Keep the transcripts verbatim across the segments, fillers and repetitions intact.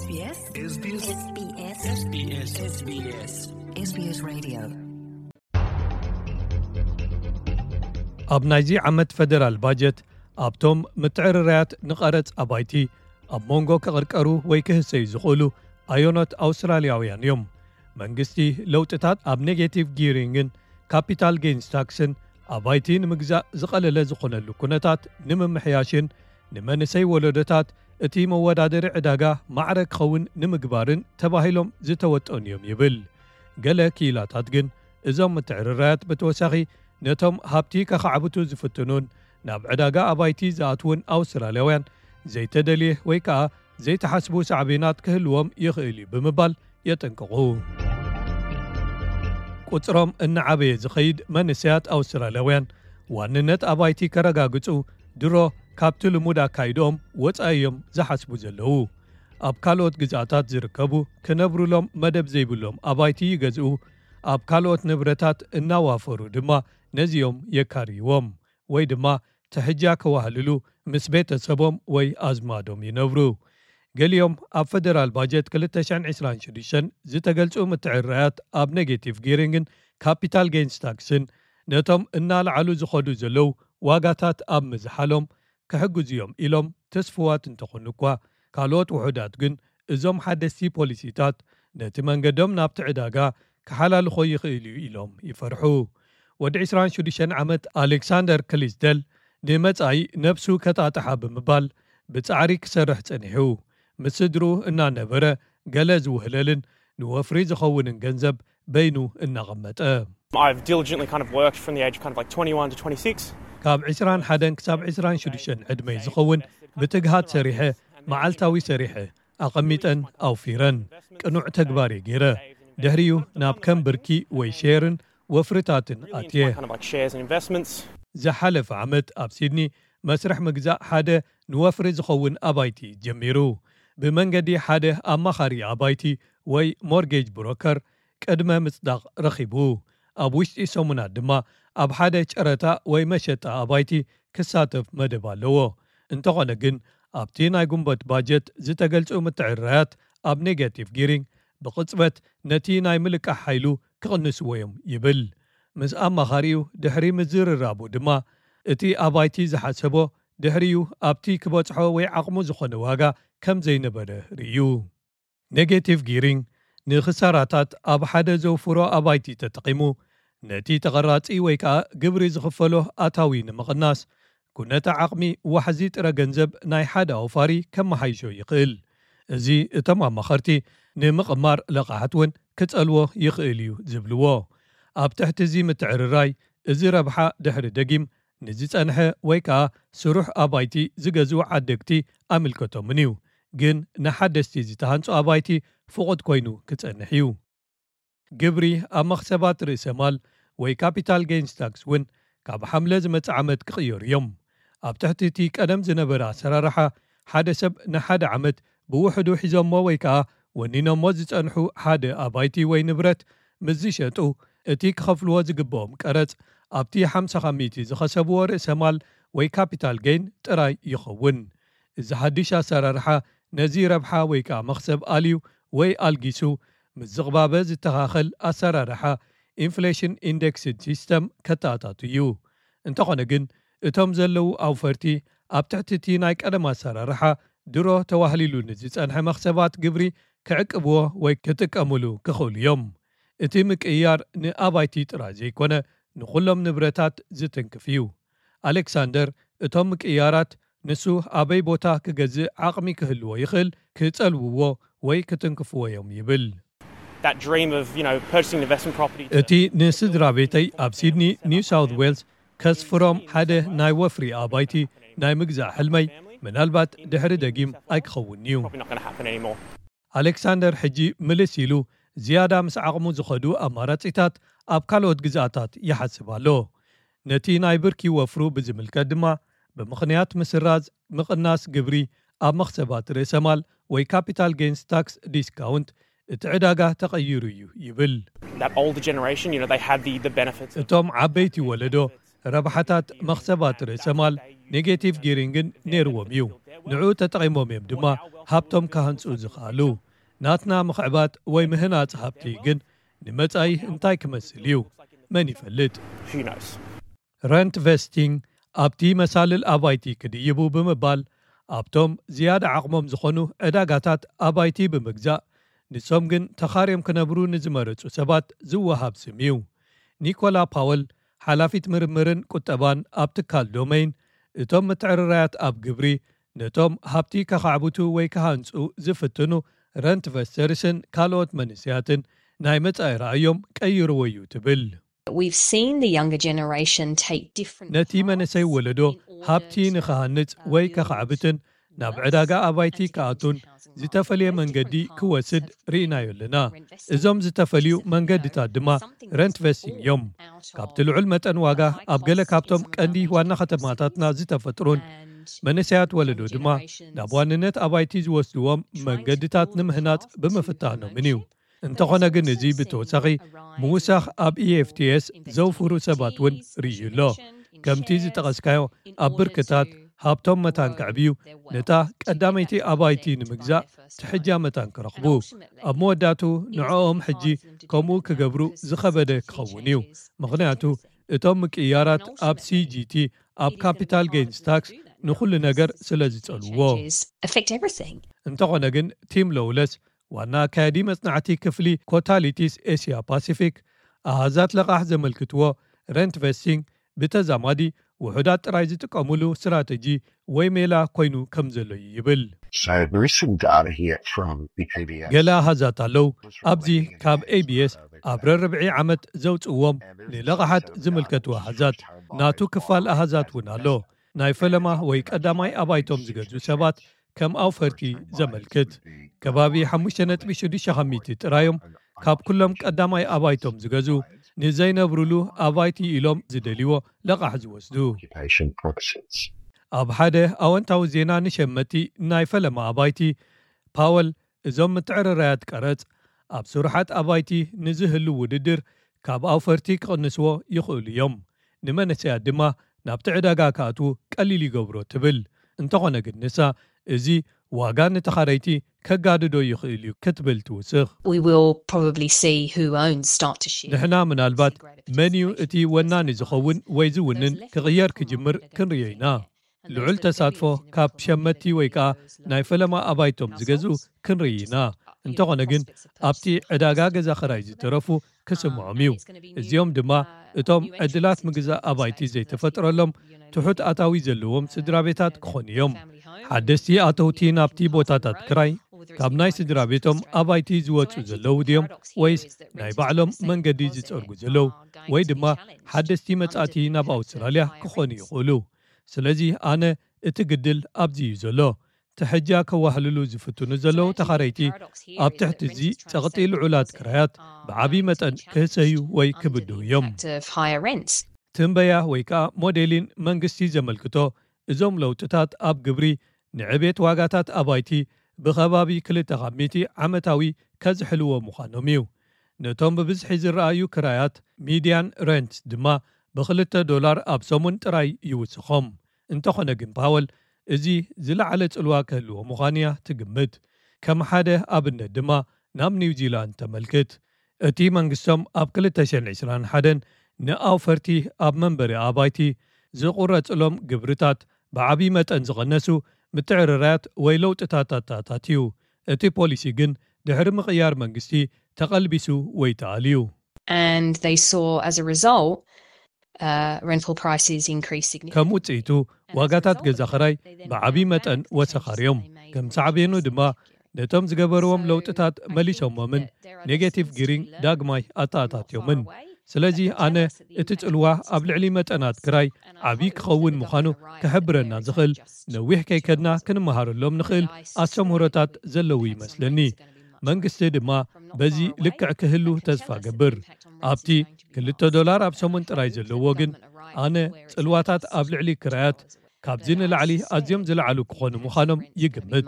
SBS SBS SBS SBS SBS SBS Radio ኣብ ናይዚ ዓመት ፌደራል ባጀት ኣብቶም ምትዕርራያት ንቐረጽ ኣባይቲ ኣብ ሞንጎ ከቕርቀሩ ወይ ክህሰዩ ዝኽእሉ ኣዮኖት ኣውስትራልያውያን እዮም። መንግስቲ ለውጥታት ኣብ ኔጌቲቭ ጊሪንግን ካፒታል ጌንስ ታክስን ኣባይቲ ንምግዛእ ዝቐለለ ዝኾነሉ ኩነታት ንምምሕያሽን ንመንሰይ ወለዶታት እቲ መወዳደሪ ዕዳጋ ማዕረ ክኸውን ንምግባርን ተባሂሎም ዝተወጠኑ እዮም ይብል። ገለ ኪላታት ግን እዞም ምትዕርራያት ብተወሳኺ ነቶም ሃብቲ ከኸዓብቱ ዝፍትኑን ናብ ዕዳጋ ኣባይቲ ዝኣትውን ኣውስትራልያውያን ዘይተደልየ ወይ ከዓ ዘይተሓስቡ ሳዕቤናት ክህልዎም ይኽእል እዩ ብምባል የጠንቅቑ። ቁፅሮም እናዓበየ ዝኸይድ መንእሰያት ኣውስትራልያውያን ዋንነት ኣባይቲ ከረጋግፁ ድሮ ካብቲ ልሙድ ኣካይዶም ወፃኢዮም ዝሓስቡ ዘለዉ። ኣብ ካልኦት ግዛኣታት ዝርከቡ ክነብሩሎም መደብ ዘይብሎም ኣባይቲ ይገዝኡ፣ ኣብ ካልኦት ንብረታት እናዋፈሩ ድማ ነዚኦም የካርይዎም ወይ ድማ ተሕጃ ከዋህልሉ ምስ ቤተሰቦም ወይ ኣዝማዶም ይነብሩ። ገሊኦም ኣብ ፌደራል ባጀት ክልተ ሽሕን ዒስራን ሽዱሽተን ዝተገልጹ ምትዕርራያት ኣብ ኔጌቲቭ ጊሪንግን ካፒታል ጌንስ ታክስን ነቶም እናልዓሉ ዝኸዱ ዘለዉ ዋጋታት ኣብ ምዝሓሎም ክሕግዙ እዮም ኢሎም ተስፍዋት እንተኾኑ እኳ ካልኦት ውሑዳት ግን እዞም ሓደስቲ ፖሊሲታት ነቲ መንገዶም ናብቲ ዕዳጋ ክሓላልኾ ይኽእል እዩ ኢሎም ይፈርሑ። ወዲ ዒስራን ሽዱሽተ ዓመት ኣሌክሳንደር ክሊስደል ንመጻኢ ነብሱ ከጣጥሓ ብምባል ብጻዕሪ ክሰርሕ ጸኒሑ። ምስ ስድሩ እናነበረ ገለ ዝውህለልን ንወፍሪ ዝኸውንን ገንዘብ በይኑ እናቐመጠ I've diligently kind of worked from the age of kind of like twenty-one to twenty-six. ካብ ዒስራን ሓደን ክሳብ ዒስራን ሽዱሽተ ዕድመይ ዝኸውን ብትግሃት ሰሪሐ መዓልታዊ ሰሪሐ ኣቐሚጠን ኣውፊረን ቅኑዕ ተግባር ገይረ ድሕሪኡ ናብ ከም ብርኪ ወይ ሼርን ወፍርታትን ኣትየ። Kind of like shares and investments. ዝሓለፈ ዓመት ኣብ ሲድኒ መስርሕ ምግዛእ ሓደ ንወፍሪ ዝኸውን ኣባይቲ ጀሚሩ። ብመንገዲ ሓደ ኣማኻሪ ኣባይቲ ወይ ሞርጌጅ ብሮከር ቅድመ ምጽዳቕ ረኺቡ። ኣብ ውሽጢ ሰሙናት ድማ ኣብ ሓደ ጨረታ ወይ መሸጣ ኣባይቲ ክሳተፍ መደብ ኣለዎ። እንተኾነ ግን ኣብቲ ናይ ጉንበት ባጀት ዝተገልጹ ምትዕርራያት ኣብ ኔጋቲቭ ጊሪንግ ብቕጽበት ነቲ ናይ ምልቃሕ ሓይሉ ክቕንስዎ እዮም ይብል። ምስ ኣማኻሪኡ ድሕሪ ምዝርራቡ ድማ እቲ ኣባይቲ ዝሓሰቦ ድሕሪኡ ኣብቲ ክበጽሖ ወይ ዓቕሙ ዝኾነ ዋጋ ከም ዘይነበረ ርዩ። ኔጌቲቭ ጊሪንግ ንኽሳራታት ኣብ ሓደ ዘውፍሮ ኣባይቲ ተጠቒሙ ነቲ ተቐራጺ ወይ ከዓ ግብሪ ዝኽፈሎ ኣታዊ ንምቕናስ ኩነታ ዓቕሚ ዋሕዚ ጥረ ገንዘብ ናይ ሓደ ኣውፋሪ ከመሓይሾ ይኽእል። እዚ እቶም ኣማኸርቲ ንምቕማር ለቓሕት እውን ክጸልዎ ይኽእል እዩ ዝብልዎ። ኣብ ትሕቲ እዚ ምትዕርራይ እዚ ረብሓ ድሕሪ ደጊም ንዝጸንሐ ወይ ከዓ ስሩሕ ኣባይቲ ዝገዝኡ ዓደግቲ ኣምልከቶምን እዩ። ግን ንሓደስቲ ዝተሃንጹ ኣባይቲ ፍቑድ ኮይኑ ክጸንሕ እዩ። ግብሪ ኣብ መኽሰባት ርእሰ ማል ወይ ካፒታል ጌንስ ታክስ እውን ካብ ሓምለ ዝመጽእ ዓመት ክቕየሩ እዮም። ኣብ ትሕቲ እቲ ቀደም ዝነበረ ኣሰራርሓ ሓደ ሰብ ንሓደ ዓመት ብውሕዱ ሒዞሞ ወይ ከዓ ወኒኖሞ ዝጸንሑ ሓደ ኣባይቲ ወይ ንብረት ምስ ዝሸጡ እቲ ክኸፍልዎ ዝግብኦም ቀረጽ ኣብቲ ሓምሳ ሚእቲ ዝኸሰብዎ ርእሰ ማል ወይ ካፒታል ጌን ጥራይ ይኸውን። እዚ ሓድሽ ኣሰራርሓ ነዚ ረብሓ ወይ ከዓ መኽሰብ ኣልዩ ወይ ኣልጊሱ ምስ ዝቕባበ ዝተኻኸል ኣሰራርሓ ኢንፍሌሽን ኢንዴክስድ ሲስተም ከተኣታቱ እዩ። እንተኾነ ግን እቶም ዘለዉ ኣውፈርቲ ኣብ ትሕቲ እቲ ናይ ቀደም ኣሰራርሓ ድሮ ተዋህሊሉ ንዝጸንሐ መኽሰባት ግብሪ ክዕቅብዎ ወይ ክጥቀምሉ ክኽእሉ እዮም። እቲ ምቅያር ንኣባይቲ ጥራይ ዘይኮነ ንኹሎም ንብረታት ዝትንክፍ እዩ። ኣሌክሳንደር እቶም ምቅያራት ንሱ ኣበይ ቦታ ክገዝእ ዓቕሚ ክህልዎ ይኽእል ክጸልውዎ ወይ ክትንክፍዎ እዮም ይብል። That dream of, you know, purchasing an investment property. እቲ ንስድራ ቤተይ ኣብ ሲድኒ ኒው ሳውት ዌልስ ከስፍሮም ሓደ ናይ ወፍሪ ኣባይቲ ናይ ምግዛእ ሕልመይ ምናልባት ድሕሪ ደጊም ኣይክኸውን እዩ። Probably not going to happen anymore. ኣሌክሳንደር ሕጂ ምልስ ኢሉ ዝያዳ ምስ ዓቕሙ ዝኸዱ ኣማራጺታት ኣብ ካልኦት ግዛኣታት ይሓስብ ኣሎ። ነቲ ናይ ብርኪ ወፍሩ ብዝምልከት ድማ ብምኽንያት ምስራዝ ምቕናስ ግብሪ ኣብ መኽሰባት ርእሰ ማል ወይ ካፒታል ጌንስ ታክስ ዲስካውንት እቲ ዕዳጋ ተቐይሩ እዩ ይብል። That older generation, you know, they had the the benefits. እቶም ዓበይቲ ወለዶ ረብሓታት መኽሰባት ርእሰ ማል ኔጌቲቭ ጊሪንግን ነይርዎም እዩ ንዑ ተጠቒሞም እዮም ድማ ሃብቶም ካህንፁ ዝኽኣሉ ናትና ምኽዕባት ወይ ምህናፅ ሃብቲ ግን ንመጻኢ እንታይ ክመስል እዩ መን ይፈልጥ ረንት ቨስቲንግ ኣብቲ መሳልል ኣባይቲ ክድይቡ ብምባል ኣብቶም ዝያዳ ዓቕሞም ዝኾኑ ዕዳጋታት ኣባይቲ ብምግዛእ ንሶም ግን ተኻርዮም ክነብሩ ንዝመረፁ ሰባት ዝወሃብ ስም እዩ ኒኮላ ፓወል ሓላፊት ምርምርን ቁጠባን ኣብ ትካል ዶሜይን እቶም ምትዕርራያት ኣብ ግብሪ ነቶም ሃብቲ ከኻዕብቱ ወይ ከሃንፁ ዝፍትኑ ረንት ቨስተርስን ካልኦት መንስያትን ናይ መጻኢ ራእዮም ቀይርዎ እዩ ትብል We've seen the younger generation take different ነቲ መንሰይ ወለዶ ሃብቲ ንኸሃንፅ ወይ ከኻዕብትን ናብ ዕዳጋ ኣባይቲ ከኣቱን ዝተፈልየ መንገዲ ክወስድ ርኢናዮ ኣለና እዞም ዝተፈልዩ መንገድታት ድማ ረንት ቨስቲንግ እዮም ካብቲ ልዑል መጠን ዋጋ ኣብ ገለ ካብቶም ቀንዲ ዋና ከተማታትና ዝተፈጥሩን መንስያት ወለዶ ድማ ናብ ዋንነት ኣባይቲ ዝወስድዎም መንገድታት ንምህናፅ ብምፍታኖምን እዩ እንተኾነ ግን እዚ ብተወሳኺ ምውሳኽ ኣብ ኢ ኤፍ ቲ ኤስ ዘውፍሩ ሰባት እውን ርኢዩሎ ከምቲ ዝጠቐስካዮ ኣብ ብርክታት ሃብቶም መታን ክዕብዩ ነታ ቀዳመይቲ ኣባይቲ ንምግዛእ ትሕጃ መታን ክረኽቡ ኣብ መወዳቱ ንዕኦም ሕጂ ከምኡ ክገብሩ ዝኸበደ ክኸውን እዩ ምኽንያቱ እቶም ምቅያራት ኣብ ሲ ጂ ቲ ኣብ ካፒታል ጌይንስ ታክስ ንኹሉ ነገር ስለ ዝጸልዎ እንተኾነ ግን ቲም ሎውለስ ዋና ኣካያዲ መጽናዕቲ ክፍሊ ኮታሊቲስ ኤስያ ፓሲፊክ ኣሃዛት ለቓሕ ዘመልክትዎ ረንት ቨስቲንግ ብተዛማዲ ውሑዳት ጥራይ ዝጥቀሙሉ ስትራቴጂ ወይ ሜላ ኮይኑ ከም ዘሎ ይብል ገለ ኣሃዛት ኣለው ኣብዚ ካብ ኤ ቢ ኤስ ኣብ ረርብዒ ዓመት ዘውፅዎም ንለቓሓት ዝምልከቱ ኣሃዛት ናቱ ክፋል ኣሃዛት እውን ኣሎ ናይ ፈለማ ወይ ቀዳማይ ኣባይቶም ዝገዙ ሰባት ከም ኣውፈርቲ ዘመልክት ከባቢ ሓሙሽተ ነጥቢ ሽዱሽተ ጥራዮም ካብ ኩሎም ቀዳማይ ኣባይቶም ዝገዙ ንዘይነብሩሉ ኣባይቲ ኢሎም ዝደልይዎ ለቓሕ ዝወስዱ ኣብ ሓደ ኣወንታዊ ዜና ንሸመቲ ናይ ፈለማ ኣባይቲ ፓወል እዞም ምትዕርራያት ቀረጽ ኣብ ስሩሓት ኣባይቲ ንዝህሉ ውድድር ካብ ኣውፈርቲ ክቕንስዎ ይኽእሉ እዮም ንመነስያት ድማ ናብቲ ዕዳጋ ከኣትዉ ቀሊል ይገብሮ ትብል እንተኾነ ግን ንሳ እዚ ዋጋ ንተኻረይቲ ከጋድዶ ይኽእል እዩ ክትብል ትውስኽ ንሕና ምናልባት መንዩ እቲ ወናኒ ዝኸውን ወይ ዝውንን ክቕየር ክጅምር ክንርዮ ኢና ልዑል ተሳትፎ ካብ ሸመቲ ወይ ከዓ ናይ ፈለማ ኣባይቶም ዝገዙ ክንርኢ ኢና እንተኾነ ግን ኣብቲ ዕዳጋ ገዛ ኸራይ ዝተረፉ ክስምዖም እዩ እዚኦም ድማ እቶም ዕድላት ምግዛእ ኣባይቲ ዘይተፈጥረሎም ትሑት ኣታዊ ዘለዎም ስድራ ቤታት ክኾኑ እዮም ሓደስቲ ኣተውቲ ናብቲ ቦታታት ክራይ ካብ ናይ ስድራ ቤቶም ኣባይቲ ዝወፁ ዘለዉ ድዮም ወይስ ናይ ባዕሎም መንገዲ ዝጸርጉ ዘለዉ ወይ ድማ ሓደስቲ መጻእቲ ናብ ኣውስትራልያ ክኾኑ ይኽእሉ ስለዚ ኣነ እቲ ግድል ኣብዚ እዩ ዘሎ ትሕጃ ከዋህልሉ ዝፍትኑ ዘለዉ ተኻረይቲ ኣብ ትሕቲ እዚ ጸቕጢ ልዑላት ክራያት ብዓብዪ መጠን ክህሰዩ ወይ ክብድሁ እዮም ትንበያ ወይ ከዓ ሞዴሊን መንግስቲ ዘመልክቶ እዞም ለውጥታት ኣብ ግብሪ ንዕቤት ዋጋታት ኣባይቲ ብኸባቢ ክልተ ሚእቲ ዓመታዊ ከዝሕልዎ ምዃኖም እዩ ነቶም ብብዝሒ ዝረኣዩ ክራያት ሚድያን ረንት ድማ ብክልተ ዶላር ኣብ ሰሙን ጥራይ ይውስኾም እንተኾነ ግን ፓወል እዚ ዝለዓለ ጽልዋ ክህልዎ ምዃንያ ትግምት ከም ሓደ ኣብነት ድማ ናብ ኒውዚላንድ ተመልክት እቲ መንግስቶም ኣብ ክልተ ሽሕን ዒስራን ሓደን ንኣውፈርቲ ኣብ መንበሪ ኣባይቲ ዝቑረጽሎም ግብርታት ብዓብዪ መጠን ዝቐነሱ ምትዕርራያት ወይ ለውጥታት ኣታትዩ እቲ ፖሊሲ ግን ድሕሪ ምቕያር መንግስቲ ተቐልቢሱ ወይ ተኣልዩ and they saw as a result uh, rental prices increase significantly ከም ውጽኢቱ ዋጋታት ገዛ ኸራይ ብዓብዪ መጠን ወሰኻርዮም ከም ሳዕቤኑ ድማ ነቶም ዝገበርዎም ለውጥታት መሊሶሞምን ኔጌቲቭ ጊሪንግ ዳግማይ ኣታኣታትዮምን ስለዚ ኣነ እቲ ጽልዋ ኣብ ልዕሊ መጠናት ክራይ ዓብዪ ክኸውን ምዃኑ ክሕብረና ዝኽእል ነዊሕ ከይከድና ክንመሃረሎም ንኽእል ኣሰምሁሮታት ዘለዉ ይመስለኒ መንግስቲ ድማ በዚ ልክዕ ክህሉ ተስፋ ገብር ኣብቲ ክልተ ዶላር ኣብ ሰሙን ጥራይ ዘለዎ ግን ኣነ ጽልዋታት ኣብ ልዕሊ ክራያት ካብዚ ንላዕሊ ኣዝዮም ዝለዓሉ ክኾኑ ምዃኖም ይግምት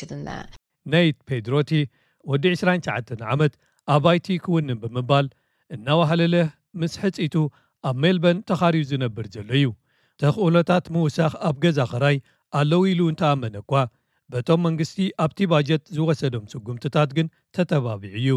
ነይት ፔድሮቲ ወዲ ዒስራን ትሽዓተ ዓመት ኣባይቲ ክውንን ብምባል እናዋህለለ ምስ ሕፂቱ ኣብ ሜልበርን ተኻሪዩ ዝነብር ዘሎ እዩ ተኽእሎታት ምውሳኽ ኣብ ገዛ ኸራይ ኣለዉ ኢሉ እንተኣመነ እኳ በቶም መንግስቲ ኣብቲ ባጀት ዝወሰዶም ስጉምትታት ግን ተተባቢዑ እዩ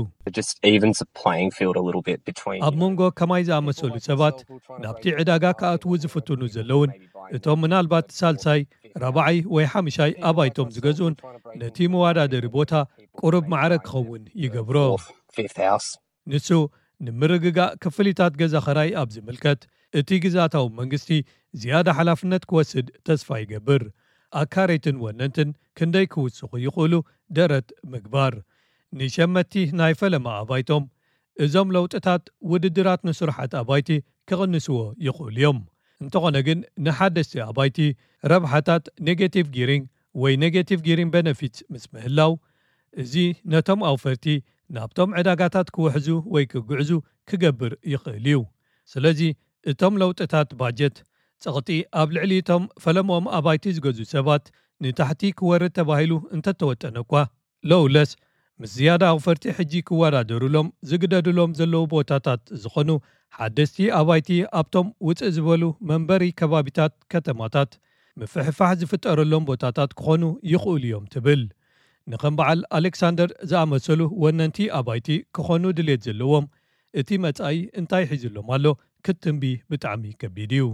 ኣብ መንጎ ከማይ ዝኣመሰሉ ሰባት ናብቲ ዕዳጋ ከኣትዉ ዝፍትኑ ዘለውን እቶም ምናልባት ሳልሳይ ራብዓይ ወይ ሓምሻይ ኣባይቶም ዝገዝኡን ነቲ መዋዳደሪ ቦታ ቁርብ ማዕረግ ክኸውን ይገብሮ ንሱ ንምርግጋእ ክፍሊታት ገዛ ኸራይ ኣብ ዝምልከት እቲ ግዛታዊ መንግስቲ ዝያዳ ሓላፍነት ክወስድ ተስፋ ይገብር ኣካሬትን ወነንትን ክንደይ ክውስኹ ይኽእሉ ደረት ምግባር ንሸመቲ ናይ ፈለማ ኣባይቶም እዞም ለውጥታት ውድድራት ንስራሓት ኣባይቲ ክቕንስዎ ይኽእሉ እዮም እንተኾነ ግን ንሓደስቲ ኣባይቲ ረብሓታት ኔጌቲቭ ጊሪንግ ወይ ኔጌቲቭ ጊሪንግ ቤነፊት ምስ ምህላው እዚ ነቶም ኣውፈርቲ ናብቶም ዕዳጋታት ክውሕዙ ወይ ክጉዕዙ ክገብር ይኽእል እዩ ስለዚ እቶም ለውጥታት ባጀት ጸቕጢ ኣብ ልዕሊ እቶም ፈለሞም ኣባይቲ ዝገዙ ሰባት ንታሕቲ ክወርድ ተባሂሉ እንተተወጠነ እኳ ለውለስ ምስ ዝያዳ ኣውፈርቲ ሕጂ ክወዳደሩሎም ዝግደድሎም ዘለዉ ቦታታት ዝኾኑ ሓደስቲ ኣባይቲ ኣብቶም ውፅእ ዝበሉ መንበሪ ከባቢታት ከተማታት ምፍሕፋሕ ዝፍጠረሎም ቦታታት ክኾኑ ይኽእሉ እዮም ትብል ንኸም በዓል ኣሌክሳንደር ዝኣመሰሉ ወነንቲ ኣባይቲ ክኾኑ ድሌት ዘለዎም እቲ መጻኢ እንታይ ሒዙሎም ኣሎ ክትንቢ ብጣዕሚ ከቢድ እዩ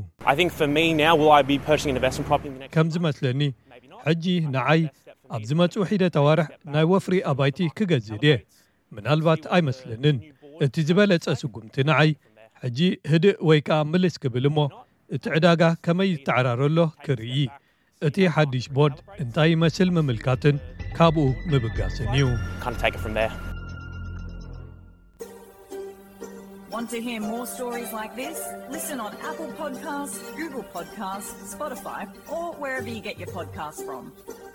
ከም ዝመስለኒ ሕጂ ንዓይ ኣብ ዝመጽኡ ሒደት ኣዋርሕ ናይ ወፍሪ ኣባይቲ ክገዝእ ድየ ምናልባት ኣይመስለንን እቲ ዝበለጸ ስጉምቲ ንዓይ ሕጂ ህድእ ወይ ከዓ ምልስ ክብል እሞ እቲ ዕዳጋ ከመይ ይተዓራረሎ ክርኢ እቲ ሓድሽ ቦርድ እንታይ ይመስል ምምልካትን ካብኡ ምብጋስን እዩ Want to hear more stories like this? Listen on Apple Podcasts, Google Podcasts, Spotify, or wherever you get your podcasts from.